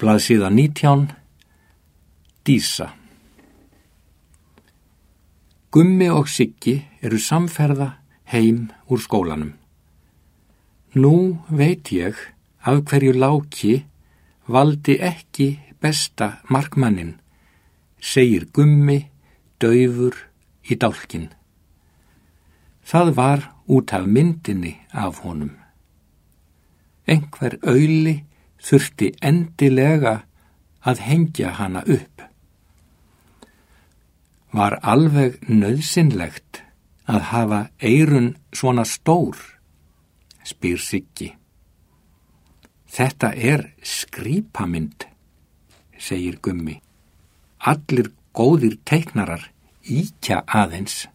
Blaðsíða 19. Dísa. Gummi og Siggi eru samferða heim úr skólanum. Nú veit ég af hverju Láki valdi ekki besta markmanninn, segir Gummi daufur í dálkinn. Það var út af myndinni af honum. Einhver auli þurfti endilega að hengja hana upp. Var alveg nauðsynlegt að hafa eyrun svona stór, spyr Siggi. Þetta er skrípamynd, segir Gummi. Allir góðir teiknarar ýkja aðeins.